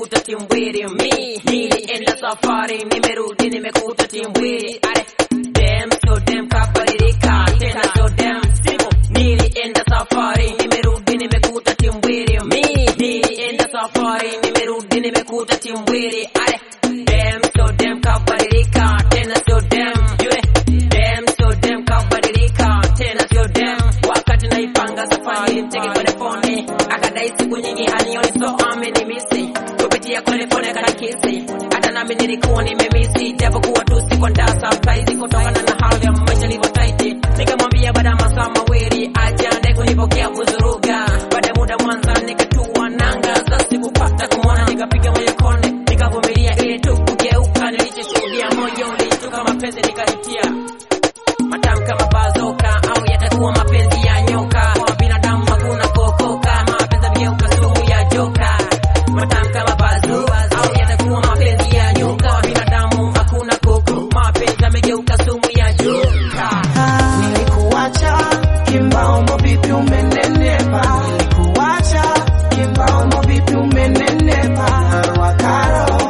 nimekuta Timbwiri. Nilienda safari, nimerudi nimekuta Timbwiri. Damn, so damn kabadilika, tena so damn simple. Nilienda safari, nimerudi nimekuta Timbwiri. Nilienda safari, nimerudi nimekuta Timbwiri. Damn, so damn kabadilika, tena so damn yule. Damn, so damn kabadilika, tena so damn. Wakati naipanga safari, mteke kwenye phone, akadai siku nyingi hanioni, so amenimisi kupitia kwenye phone akanikisi. Hata nami nilikuwa nimemisi, japo kuwa tu siko ndasa msaizi kutokana na hali ya maisha ilivyo tight. Nikamwambia baada ya masaa mawili ajiandae kunipokea kuzuruga. Baada ya muda mwanza nikatua nanga, sasa sikupata kumwona, nikapiga moyo konde, nikavumilia ili tu kugeuka. Nilichoshuhudia moyo ulishtuka, mapenzi nikajutia. Matamu kama bazoka au yatakuwa mapenzi ya nyoka. Kwa binadamu hakuna kokoka, mapenzi yamegeuka sumu ya joka. Matamu kama bazoka au yatakuwa mapenzi ya nyoka. Kwa binadamu hakuna koko, mapenzi yamegeuka sumu ya joka. Nilikuacha kimbaombo vipi umenenepa. Nilikuacha kimbaombo vipi umenenepa. Karo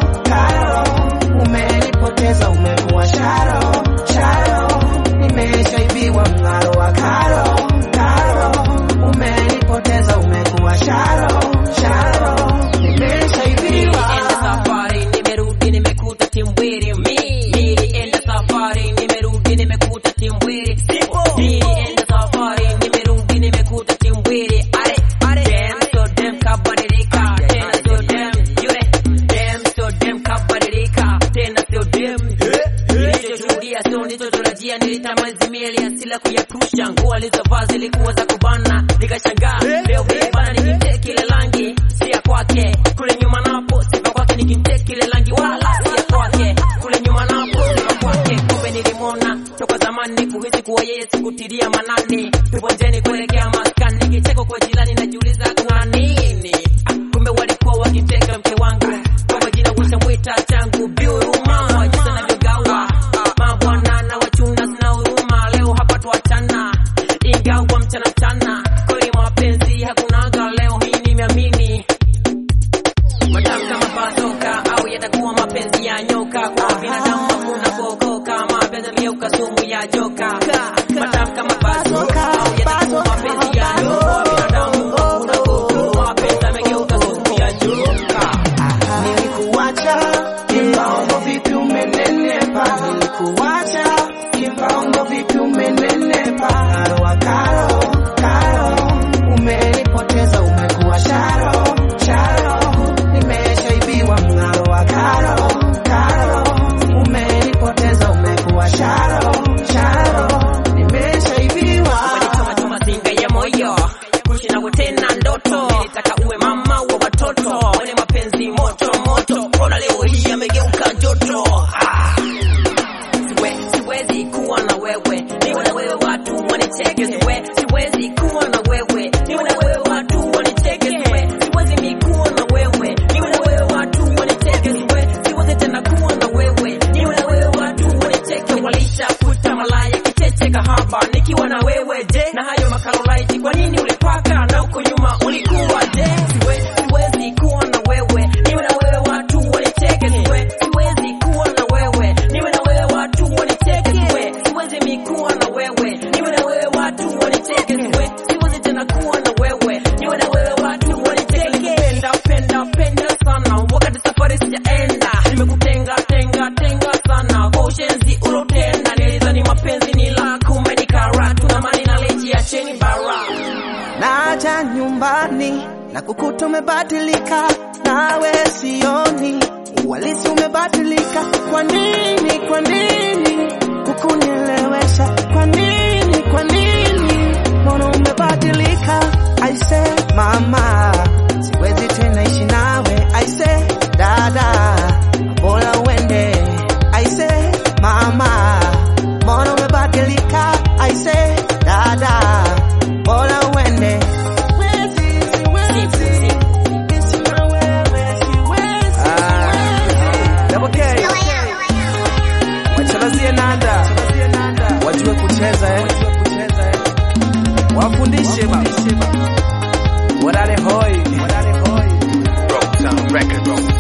umenipoteza, umekuwa sharo. Nimeshaibiwa mngaro wa karo. Umenipoteza, umekuwa sharo. Nimeshaibiwa. Nilienda safari, nimerudi nimekuta Timbwiri. Nilienda safari, nimerudi nimekuta Timbwiri. Nilienda safari, nimerudi nimekuta Timbwiri. Damn, so damn kabadilika, tena so damn yule. Damn, so damn kabadilika, tena so damn. Nilichoshuhudia sio nilichotarajia, nilitamani zimili asila kuyapusha. Nguo alizovaa zilikuwa za kubana, nikashangaa leo vile bana nikimteki ile rangi si ya kwake. Kule nyuma napo sifa kwake, nikimteki ile rangi wala si ya kwake. Kule nyuma napo sifa kwake, kumbe nilimwona toka zamani, kuhisi kuwa yeye sikutilia manani. Tupo njiani kuelekea maskani, nikicheko kwa jirani najiuliza kuna nini. Kumbe walikuwa wakiteka mke wangu kwa jina washamwita changu Biuruma. Wajisa na vyogawa mabwana na wachuna sina huruma. Leo hapa tuachana, ingawa mchana kweli mapenzi hakunaga. Leo hii nimeamini matamu kama bazoka au yatakuwa mapenzi ya nyoka. Kwa binadamu hakuna kokoka, mapenzi yamegeuka sumu ya joka. Matamu kama bazoka au yatakuwa mapenzi ya nyoka. Kwa binadamu hakuna kokoka, mapenzi yamegeuka sumu ya joka. Nilikuacha kimbaombo vipi umenenepa. Nilikuacha kimbaombo vipi umenenepa. Karo umenipoteza, umekuwa sharo. Nimeshaibiwa mngaro wa karo. Umenipoteza, umekuwa sharo. Nimeshaibiwa. Kama chuma zinga ya moyo, kuishi nawe tena ndoto. Nilitaka uwe mama wa watoto, wale mapenzi moto. Ona leo hii yamegeuka joto. Siwezi kuwa na wewe, niwe na wewe watu wanicheke. Siwezi kuwa na wewe, niwe na wewe watu wanicheke. Siwezi mi kuwa na wewe, niwe na wewe watu wanicheke. Siwezi tena kuwa na wewe, niwe na wewe watu wanicheke. Walishakuta malaya kicheche kahaba, nikiwa na wewe je? Na hayo makarolaiti kwa nini ulipaka, na uko nyuma ulikuwa je? Siwezi kuwa na wewe, niwe na wewe watu wanicheke. Siwezi kuwa na wewe, niwe na wewe watu wanicheke. Siwezi mi kuwa na wewe, niwe na wewe watu wanicheke. Siwezi tena kuwa na wewe, niwe na wewe watu wanicheke. Penda sana, wakati safari sijaenda, nimekutenga sana kwa ushenzi ulotenda. Nilidhani mapenzi ni la, kumbe ni karatu na mali na leji ya cheni bara. Naja nyumbani na kukuta umebadilika, nawe sioni uhalisi umebadilika. Kwa nini hukunielewesha? Kwa nini mbona umebadilika? I say mama, siwezi tena ishi nawe. I say dada, bora uende. I say mama, mbona umebadilika? I say dada, bora uende. Wachalazie nanda, wajue kucheza wafundishe warare hoi. Rock Sound Record.